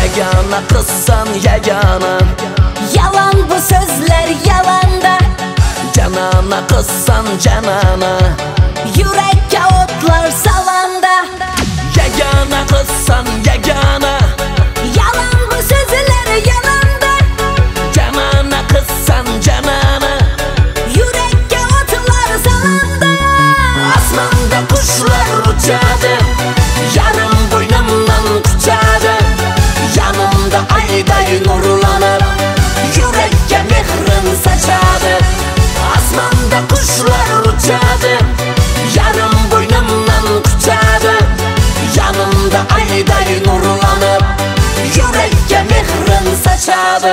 Yagana kızsan yagana. Yalan bu sözler yalanda. Canana kızsan canana. Yürekке otlar salanda. Yagana kızsan yagana. Yalan bu sözler yalanda. Canana kızsan canana. Yürekке otlar salanda. Asmanda kuşlar uçadı. Yarım boynumdan kucadı. Yanımda ayday nurlanır. Yürekke mehrin saçadı. Asmanda kuşlar uçadı. Yarım boynumdan kucadı. Yanımda ayday nurlanır. Yürekke mehrin saçadı.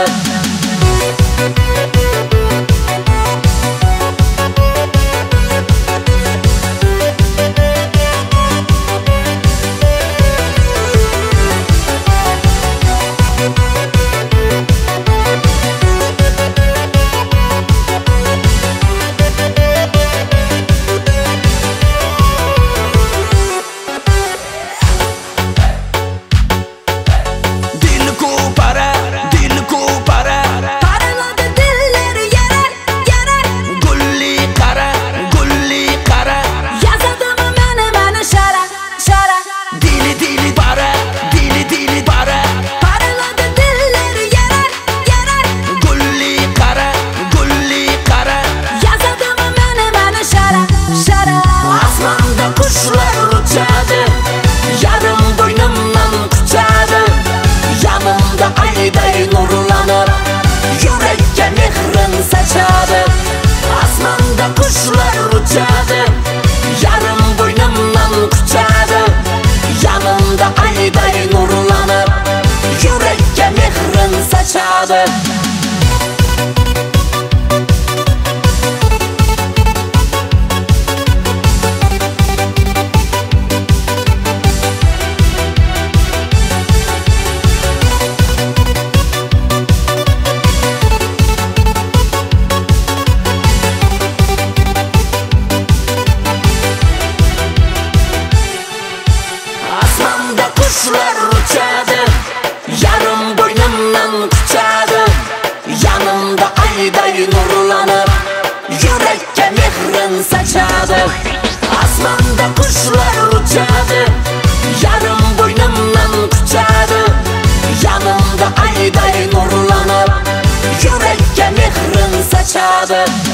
Yarım boynumdan kucadı. Yanımda ayday nurlanır. Yürekke mehrin saçadı. Asmanda kuşlar uçadı. Yarım boynumdan kucadı. Yanımda ayday nurlanır. Yürekke mehrin saçadı. Kuşlar uçadı. Yarım boynumdan kucadı. Yanımda ayday nurlanır. Yürekke mehrin saçadı. Asmanda kuşlar uçadı. Yarım boynumdan kucadı. Yanımda ayday nurlanır. Yürekke mehrin saçadı.